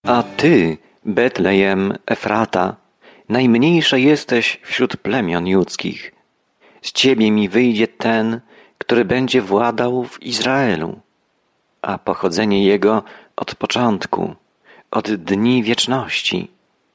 A ty, Betlejem Efrata, najmniejsza jesteś wśród plemion judzkich. Z ciebie mi wyjdzie ten, który będzie władał w Izraelu, a pochodzenie jego od początku, od dni wieczności.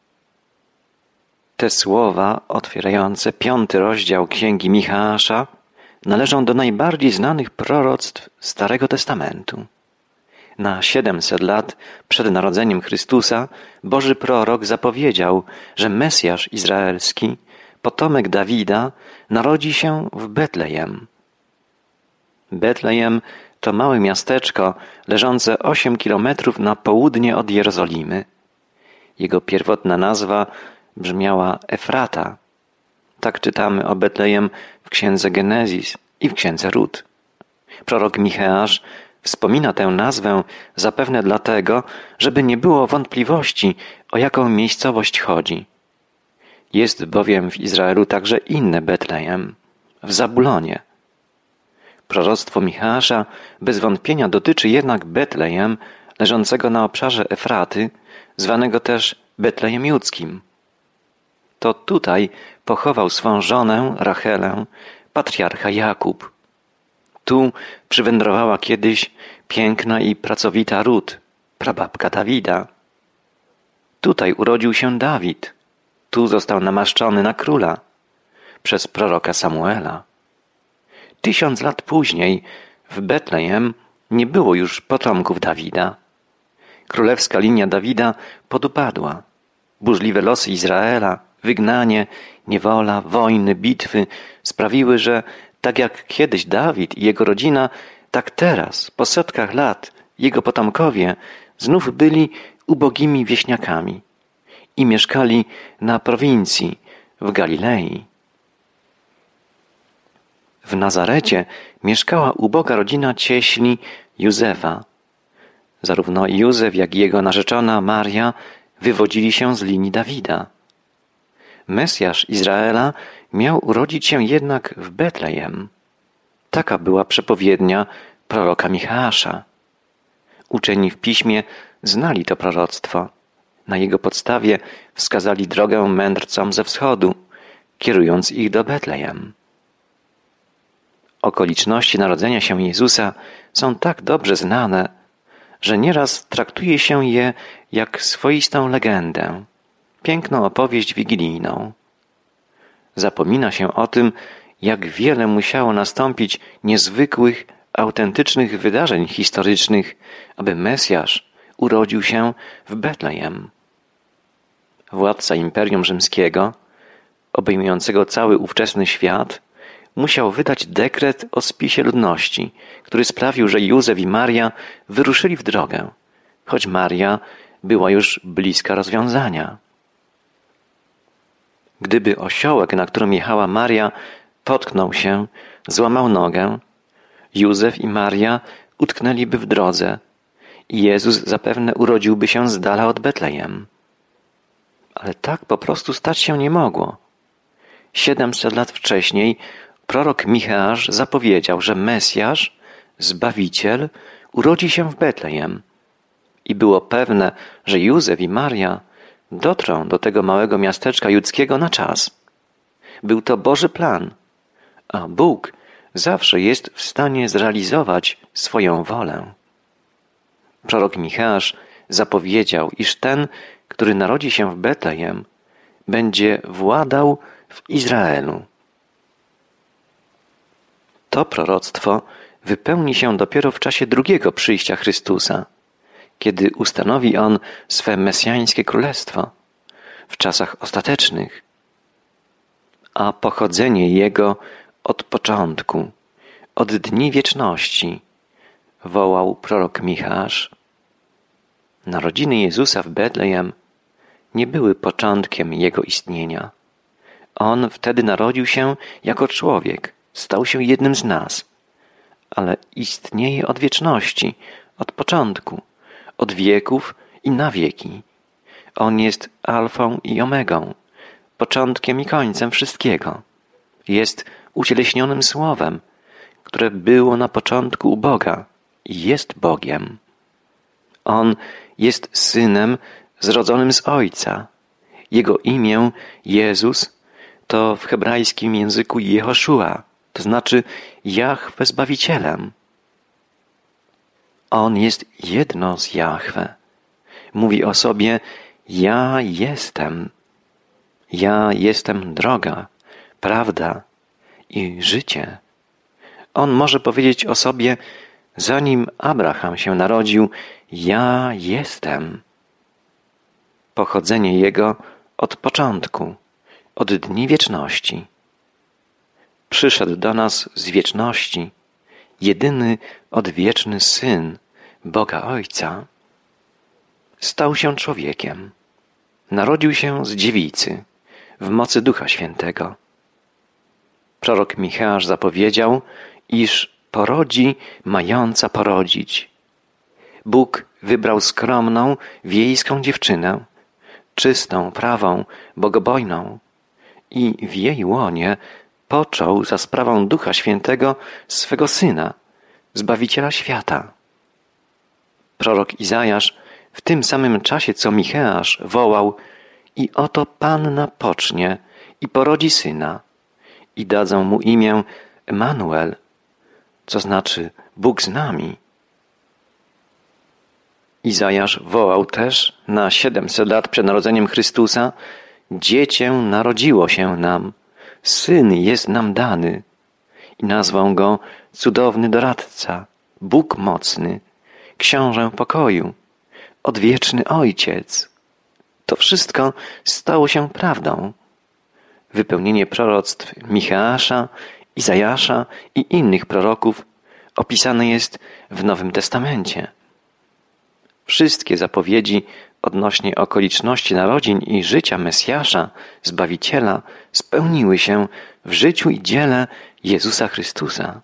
Te słowa otwierające 5 rozdział Księgi Micheasza należą do najbardziej znanych proroctw Starego Testamentu. Na 700 lat przed narodzeniem Chrystusa Boży prorok zapowiedział, że Mesjasz izraelski, potomek Dawida, narodzi się w Betlejem. Betlejem to małe miasteczko leżące 8 kilometrów na południe od Jerozolimy. Jego pierwotna nazwa brzmiała Efrata. Tak czytamy o Betlejem w księdze Genezis i w księdze Rut. Prorok Micheasz wspomina tę nazwę zapewne dlatego, żeby nie było wątpliwości, o jaką miejscowość chodzi. Jest bowiem w Izraelu także inny Betlejem, w Zabulonie. Proroctwo Micheasza bez wątpienia dotyczy jednak Betlejem leżącego na obszarze Efraty, zwanego też Betlejem Judzkim. To tutaj pochował swą żonę Rachelę patriarcha Jakub. Tu przywędrowała kiedyś piękna i pracowita Rut, prababka Dawida. Tutaj urodził się Dawid. Tu został namaszczony na króla przez proroka Samuela. 1000 lat później w Betlejem nie było już potomków Dawida. Królewska linia Dawida podupadła. Burzliwe losy Izraela, wygnanie, niewola, wojny, bitwy sprawiły, że tak jak kiedyś Dawid i jego rodzina, tak teraz, po setkach lat, jego potomkowie znów byli ubogimi wieśniakami i mieszkali na prowincji, w Galilei. W Nazarecie mieszkała uboga rodzina cieśli Józefa. Zarówno Józef, jak i jego narzeczona Maria wywodzili się z linii Dawida. Mesjasz Izraela miał urodzić się jednak w Betlejem. Taka była przepowiednia proroka Micheasza. Uczeni w piśmie znali to proroctwo. Na jego podstawie wskazali drogę mędrcom ze wschodu, kierując ich do Betlejem. Okoliczności narodzenia się Jezusa są tak dobrze znane, że nieraz traktuje się je jak swoistą legendę, piękną opowieść wigilijną. Zapomina się o tym, jak wiele musiało nastąpić niezwykłych, autentycznych wydarzeń historycznych, aby Mesjasz urodził się w Betlejem. Władca Imperium Rzymskiego, obejmującego cały ówczesny świat, musiał wydać dekret o spisie ludności, który sprawił, że Józef i Maria wyruszyli w drogę, choć Maria była już bliska rozwiązania. Gdyby osiołek, na którym jechała Maria, potknął się, złamał nogę, Józef i Maria utknęliby w drodze i Jezus zapewne urodziłby się z dala od Betlejem. Ale tak po prostu stać się nie mogło. 700 lat wcześniej prorok Micheasz zapowiedział, że Mesjasz, Zbawiciel, urodzi się w Betlejem. I było pewne, że Józef i Maria dotrą do tego małego miasteczka judzkiego na czas. Był to Boży plan, a Bóg zawsze jest w stanie zrealizować swoją wolę. Prorok Micheasz zapowiedział, iż ten, który narodzi się w Betlejem, będzie władał w Izraelu. To proroctwo wypełni się dopiero w czasie drugiego przyjścia Chrystusa, kiedy ustanowi On swe mesjańskie królestwo w czasach ostatecznych, a pochodzenie Jego od początku, od dni wieczności, wołał prorok Micheasz. Narodziny Jezusa w Betlejem nie były początkiem Jego istnienia. On wtedy narodził się jako człowiek, stał się jednym z nas, ale istnieje od wieczności, od początku, od wieków i na wieki. On jest alfą i omegą, początkiem i końcem wszystkiego. Jest ucieleśnionym Słowem, które było na początku u Boga i jest Bogiem. On jest Synem zrodzonym z Ojca. Jego imię Jezus to w hebrajskim języku Jehoszua, to znaczy Jahwe Zbawicielem. On jest jedno z Jahwe. Mówi o sobie: ja jestem. Ja jestem droga, prawda i życie. On może powiedzieć o sobie: zanim Abraham się narodził, ja jestem. Pochodzenie Jego od początku, od dni wieczności. Przyszedł do nas z wieczności, jedyny odwieczny Syn Boga Ojca. Stał się człowiekiem. Narodził się z dziewicy, w mocy Ducha Świętego. Prorok Micheasz zapowiedział, iż porodzi mająca porodzić. Bóg wybrał skromną, wiejską dziewczynę, czystą, prawą, bogobojną i w jej łonie począł za sprawą Ducha Świętego swego Syna, Zbawiciela świata. Prorok Izajasz w tym samym czasie, co Micheasz, wołał: i oto Panna pocznie i porodzi syna i dadzą mu imię Emanuel, co znaczy Bóg z nami. Izajasz wołał też na 700 lat przed narodzeniem Chrystusa: dziecię narodziło się nam, syn jest nam dany i nazwał go Cudowny Doradca, Bóg Mocny, Książę Pokoju, Odwieczny Ojciec. To wszystko stało się prawdą. Wypełnienie proroctw Micheasza, Izajasza i innych proroków opisane jest w Nowym Testamencie. Wszystkie zapowiedzi odnośnie okoliczności narodzin i życia Mesjasza, Zbawiciela, spełniły się w życiu i dziele Jezusa Chrystusa.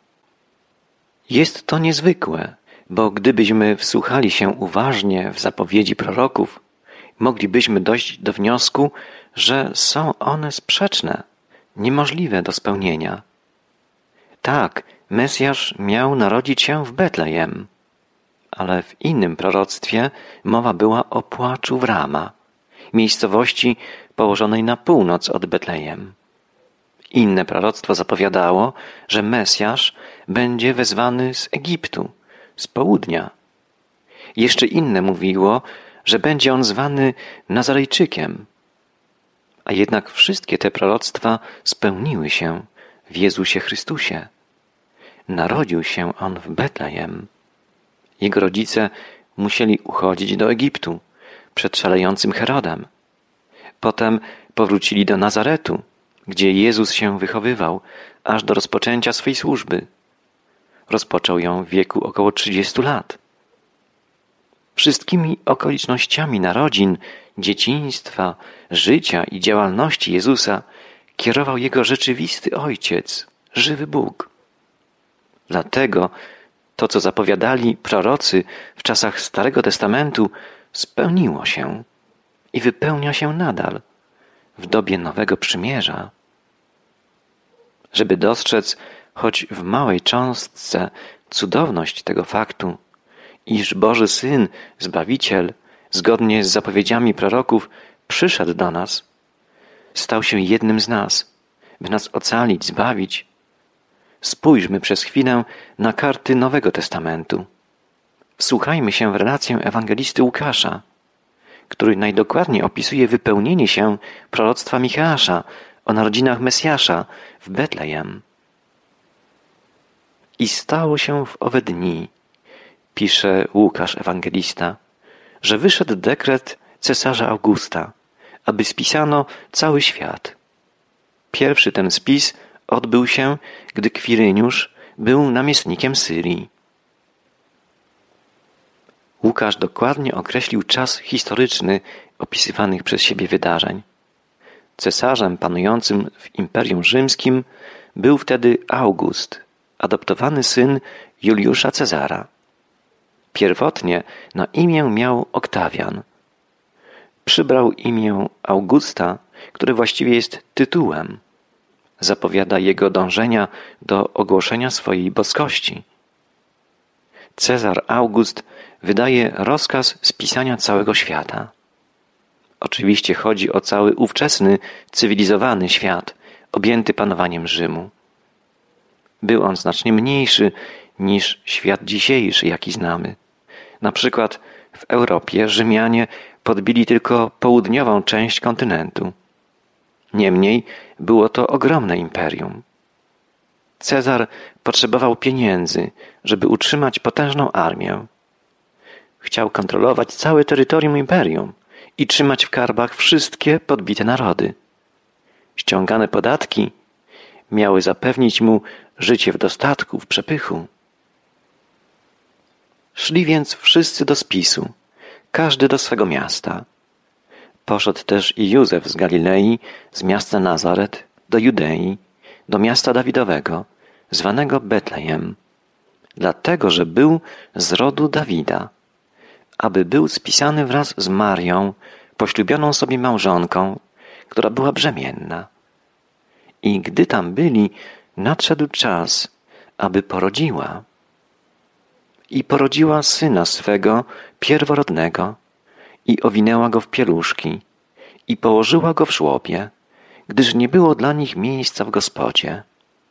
Jest to niezwykłe, bo gdybyśmy wsłuchali się uważnie w zapowiedzi proroków, moglibyśmy dojść do wniosku, że są one sprzeczne, niemożliwe do spełnienia. Tak, Mesjasz miał narodzić się w Betlejem, ale w innym proroctwie mowa była o płaczu w Rama, miejscowości położonej na północ od Betlejem. Inne proroctwo zapowiadało, że Mesjasz będzie wezwany z Egiptu, z południa. Jeszcze inne mówiło, że będzie on zwany Nazarejczykiem. A jednak wszystkie te proroctwa spełniły się w Jezusie Chrystusie. Narodził się on w Betlejem. Jego rodzice musieli uchodzić do Egiptu przed szalejącym Herodem. Potem powrócili do Nazaretu, gdzie Jezus się wychowywał, aż do rozpoczęcia swej służby. Rozpoczął ją w wieku około 30 lat. Wszystkimi okolicznościami narodzin, dzieciństwa, życia i działalności Jezusa kierował Jego rzeczywisty Ojciec, żywy Bóg. Dlatego to, co zapowiadali prorocy w czasach Starego Testamentu, spełniło się i wypełnia się nadal w dobie Nowego Przymierza. Żeby dostrzec choć w małej cząstce cudowność tego faktu, iż Boży Syn, Zbawiciel, zgodnie z zapowiedziami proroków, przyszedł do nas, stał się jednym z nas, by nas ocalić, zbawić. Spójrzmy przez chwilę na karty Nowego Testamentu. Wsłuchajmy się w relację ewangelisty Łukasza, który najdokładniej opisuje wypełnienie się proroctwa Micheasza o narodzinach Mesjasza w Betlejem. I stało się w owe dni, pisze Łukasz ewangelista, że wyszedł dekret cesarza Augusta, aby spisano cały świat. Pierwszy ten spis odbył się, gdy Kwiryniusz był namiestnikiem Syrii. Łukasz dokładnie określił czas historyczny opisywanych przez siebie wydarzeń. Cesarzem panującym w Imperium Rzymskim był wtedy August, adoptowany syn Juliusza Cezara. Pierwotnie na imię miał Oktawian. Przybrał imię Augusta, które właściwie jest tytułem. Zapowiada jego dążenia do ogłoszenia swojej boskości. Cezar August wydaje rozkaz spisania całego świata. Oczywiście chodzi o cały ówczesny, cywilizowany świat, objęty panowaniem Rzymu. Był on znacznie mniejszy niż świat dzisiejszy, jaki znamy. Na przykład w Europie Rzymianie podbili tylko południową część kontynentu. Niemniej było to ogromne imperium. Cezar potrzebował pieniędzy, żeby utrzymać potężną armię. Chciał kontrolować całe terytorium imperium i trzymać w karbach wszystkie podbite narody. Ściągane podatki miały zapewnić mu życie w dostatku, w przepychu. Szli więc wszyscy do spisu, każdy do swego miasta. Poszedł też i Józef z Galilei, z miasta Nazaret, do Judei, do miasta Dawidowego, zwanego Betlejem, dlatego, że był z rodu Dawida, aby był spisany wraz z Marią, poślubioną sobie małżonką, która była brzemienna. I gdy tam byli, nadszedł czas, aby porodziła. I porodziła syna swego, pierworodnego, i owinęła go w pieluszki, i położyła go w żłobie, gdyż nie było dla nich miejsca w gospodzie.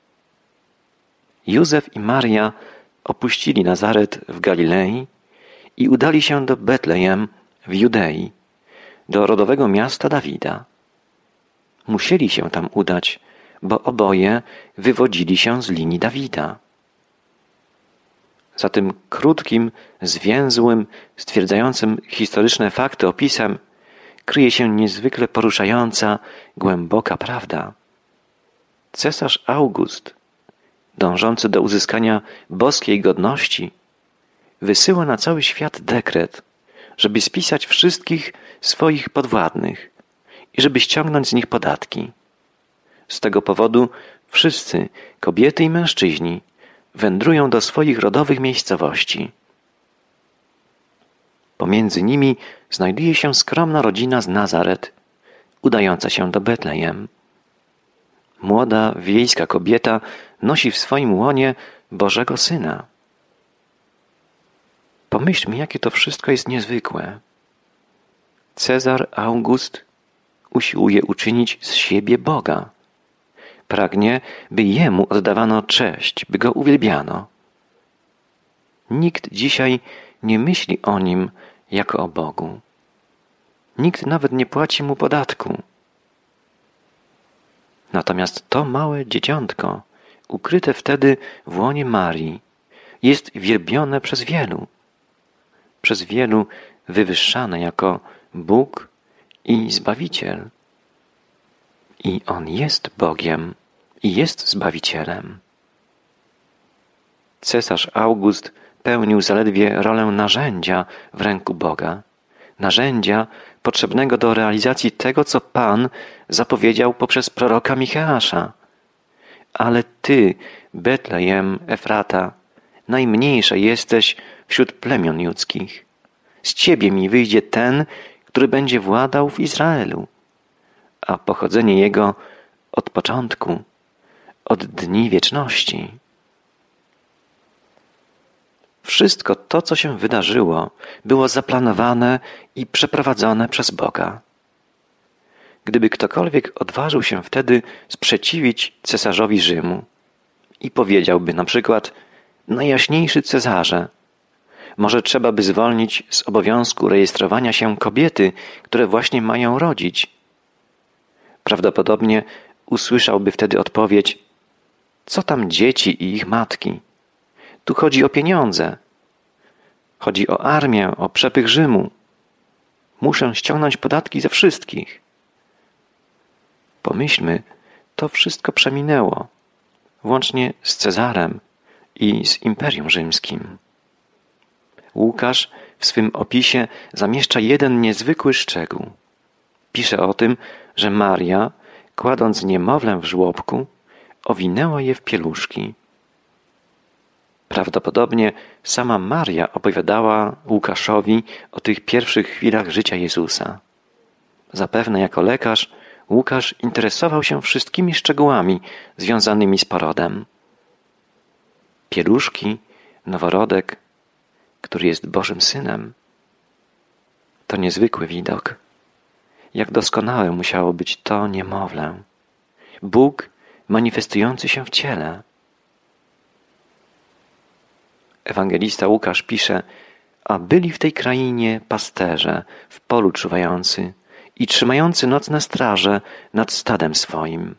Józef i Maria opuścili Nazaret w Galilei i udali się do Betlejem w Judei, do rodowego miasta Dawida. Musieli się tam udać, bo oboje wywodzili się z linii Dawida. Za tym krótkim, zwięzłym, stwierdzającym historyczne fakty opisem kryje się niezwykle poruszająca, głęboka prawda. Cesarz August, dążący do uzyskania boskiej godności, wysyła na cały świat dekret, żeby spisać wszystkich swoich podwładnych i żeby ściągnąć z nich podatki. Z tego powodu wszyscy, kobiety i mężczyźni, wędrują do swoich rodowych miejscowości. Pomiędzy nimi znajduje się skromna rodzina z Nazaret, udająca się do Betlejem. Młoda, wiejska kobieta nosi w swoim łonie Bożego Syna. Pomyślmy, jakie to wszystko jest niezwykłe. Cezar August usiłuje uczynić z siebie Boga. Pragnie, by Jemu oddawano cześć, by Go uwielbiano. Nikt dzisiaj nie myśli o Nim jako o Bogu. Nikt nawet nie płaci Mu podatku. Natomiast to małe dzieciątko, ukryte wtedy w łonie Marii, jest wielbione przez wielu wywyższane jako Bóg i Zbawiciel. I On jest Bogiem i jest Zbawicielem. Cesarz August pełnił zaledwie rolę narzędzia w ręku Boga, narzędzia potrzebnego do realizacji tego, co Pan zapowiedział poprzez proroka Micheasza. Ale Ty, Betlejem Efrata, najmniejsza jesteś wśród plemion ludzkich. Z Ciebie mi wyjdzie ten, który będzie władał w Izraelu, a pochodzenie Jego od początku, od dni wieczności. Wszystko to, co się wydarzyło, było zaplanowane i przeprowadzone przez Boga. Gdyby ktokolwiek odważył się wtedy sprzeciwić cesarzowi Rzymu i powiedziałby na przykład: Najjaśniejszy Cezarze, może trzeba by zwolnić z obowiązku rejestrowania się kobiety, które właśnie mają rodzić. Prawdopodobnie usłyszałby wtedy odpowiedź: co tam dzieci i ich matki? Tu chodzi o pieniądze. Chodzi o armię, o przepych Rzymu. Muszę ściągnąć podatki ze wszystkich. Pomyślmy, to wszystko przeminęło, włącznie z Cezarem i z Imperium Rzymskim. Łukasz w swym opisie zamieszcza jeden niezwykły szczegół. Pisze o tym, że Maria, kładąc niemowlę w żłobku, owinęła je w pieluszki. Prawdopodobnie sama Maria opowiadała Łukaszowi o tych pierwszych chwilach życia Jezusa. Zapewne jako lekarz Łukasz interesował się wszystkimi szczegółami związanymi z porodem. Pieluszki, noworodek, który jest Bożym Synem. To niezwykły widok. Jak doskonałe musiało być to niemowlę. Bóg manifestujący się w ciele. Ewangelista Łukasz pisze: a byli w tej krainie pasterze, w polu czuwający i trzymający nocne straże nad stadem swoim.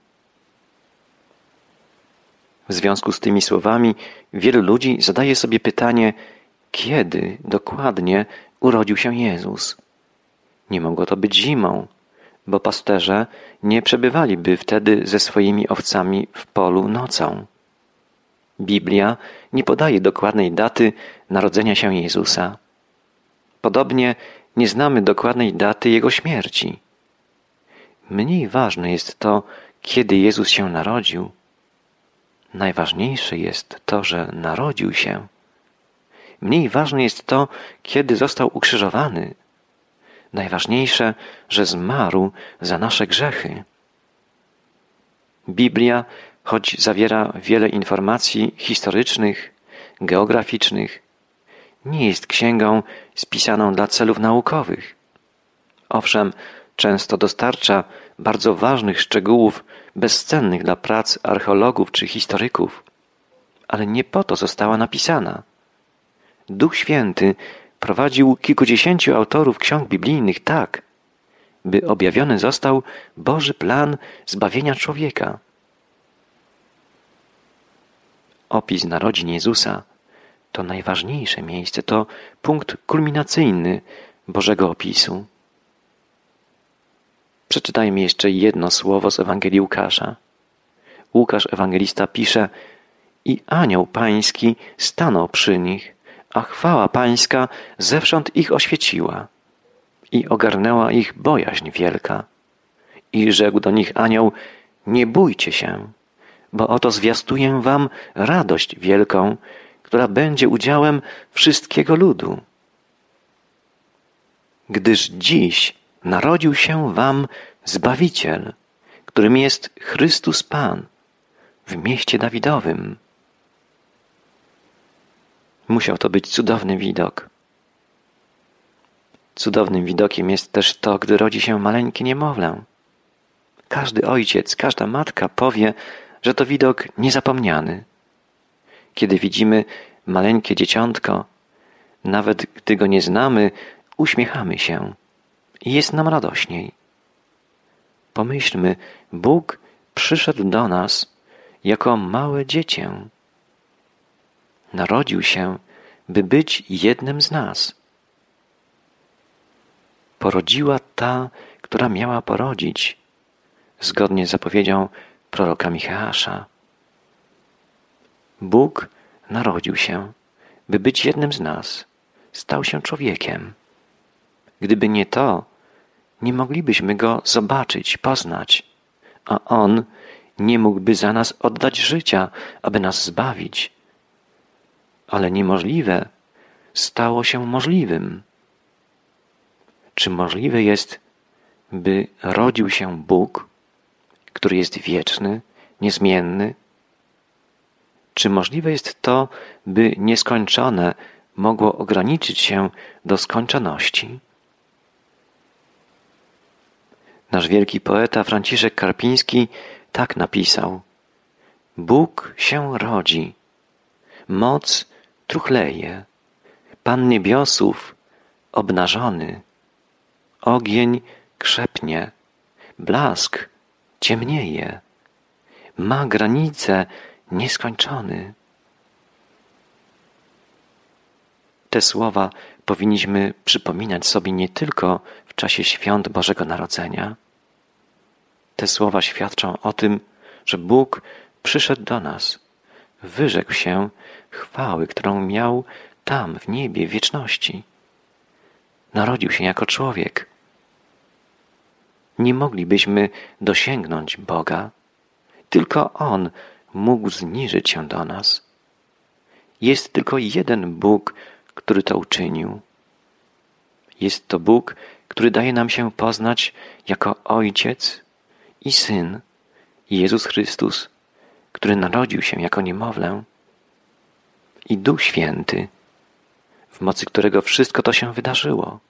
W związku z tymi słowami wielu ludzi zadaje sobie pytanie, kiedy dokładnie urodził się Jezus. Nie mogło to być zimą, bo pasterze nie przebywaliby wtedy ze swoimi owcami w polu nocą. Biblia nie podaje dokładnej daty narodzenia się Jezusa. Podobnie nie znamy dokładnej daty Jego śmierci. Mniej ważne jest to, kiedy Jezus się narodził. Najważniejsze jest to, że narodził się. Mniej ważne jest to, kiedy został ukrzyżowany. Najważniejsze, że zmarł za nasze grzechy. Biblia, choć zawiera wiele informacji historycznych, geograficznych, nie jest księgą spisaną dla celów naukowych. Owszem, często dostarcza bardzo ważnych szczegółów bezcennych dla prac archeologów czy historyków, ale nie po to została napisana. Duch Święty prowadził kilkudziesięciu autorów ksiąg biblijnych tak, by objawiony został Boży plan zbawienia człowieka. Opis narodzin Jezusa to najważniejsze miejsce, to punkt kulminacyjny Bożego opisu. Przeczytajmy jeszcze jedno słowo z Ewangelii Łukasza. Łukasz ewangelista pisze: i anioł pański stanął przy nich, a chwała pańska zewsząd ich oświeciła. I ogarnęła ich bojaźń wielka. I rzekł do nich anioł: nie bójcie się, bo oto zwiastuję wam radość wielką, która będzie udziałem wszystkiego ludu. Gdyż dziś narodził się wam Zbawiciel, którym jest Chrystus Pan, w mieście Dawidowym. Musiał to być cudowny widok. Cudownym widokiem jest też to, gdy rodzi się maleńkie niemowlę. Każdy ojciec, każda matka powie, że to widok niezapomniany. Kiedy widzimy maleńkie dzieciątko, nawet gdy go nie znamy, uśmiechamy się i jest nam radośniej. Pomyślmy, Bóg przyszedł do nas jako małe dziecię. Narodził się, by być jednym z nas. Porodziła ta, która miała porodzić, zgodnie z zapowiedzią proroka Micheasza. Bóg narodził się, by być jednym z nas. Stał się człowiekiem. Gdyby nie to, nie moglibyśmy Go zobaczyć, poznać, a On nie mógłby za nas oddać życia, aby nas zbawić. Ale niemożliwe stało się możliwym. Czy możliwe jest, by rodził się Bóg, który jest wieczny, niezmienny? Czy możliwe jest to, by nieskończone mogło ograniczyć się do skończoności? Nasz wielki poeta Franciszek Karpiński tak napisał: Bóg się rodzi, moc truchleje, Pan niebiosów obnażony, ogień krzepnie, blask ciemnieje, ma granice nieskończony. Te słowa powinniśmy przypominać sobie nie tylko w czasie świąt Bożego Narodzenia. Te słowa świadczą o tym, że Bóg przyszedł do nas, wyrzekł się chwały, którą miał tam w niebie w wieczności. Narodził się jako człowiek. Nie moglibyśmy dosięgnąć Boga, tylko On mógł zniżyć się do nas. Jest tylko jeden Bóg, który to uczynił. Jest to Bóg, który daje nam się poznać jako Ojciec i Syn, Jezus Chrystus, który narodził się jako niemowlę, i Duch Święty, w mocy którego wszystko to się wydarzyło.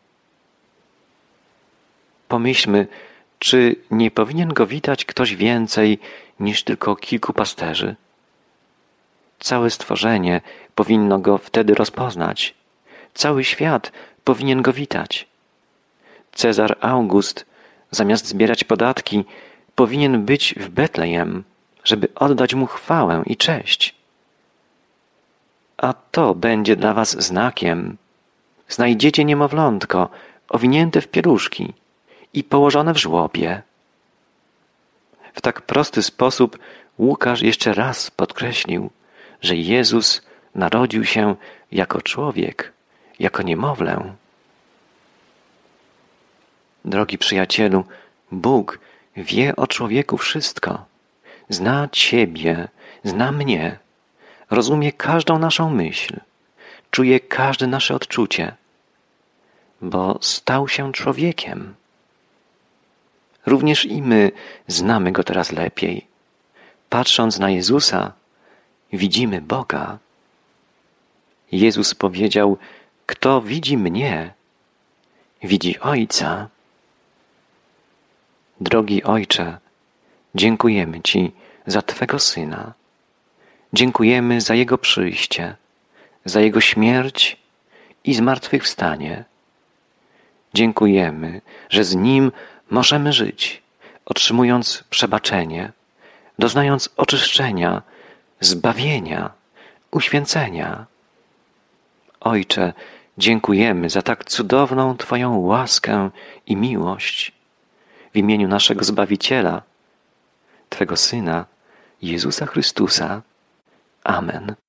Pomyślmy, czy nie powinien go witać ktoś więcej niż tylko kilku pasterzy? Całe stworzenie powinno go wtedy rozpoznać. Cały świat powinien go witać. Cezar August, zamiast zbierać podatki, powinien być w Betlejem, żeby oddać mu chwałę i cześć. A to będzie dla was znakiem. Znajdziecie niemowlątko, owinięte w pieluszki i położone w żłobie. W tak prosty sposób Łukasz jeszcze raz podkreślił, że Jezus narodził się jako człowiek, jako niemowlę. Drogi przyjacielu, Bóg wie o człowieku wszystko. Zna Ciebie, zna mnie. Rozumie każdą naszą myśl. Czuje każde nasze odczucie. Bo stał się człowiekiem. Również i my znamy Go teraz lepiej. Patrząc na Jezusa, widzimy Boga. Jezus powiedział: kto widzi mnie, widzi Ojca. Drogi Ojcze, dziękujemy Ci za Twego Syna. Dziękujemy za Jego przyjście, za Jego śmierć i zmartwychwstanie. Dziękujemy, że z Nim możemy żyć, otrzymując przebaczenie, doznając oczyszczenia, zbawienia, uświęcenia. Ojcze, dziękujemy za tak cudowną Twoją łaskę i miłość. W imieniu naszego Zbawiciela, Twego Syna, Jezusa Chrystusa. Amen.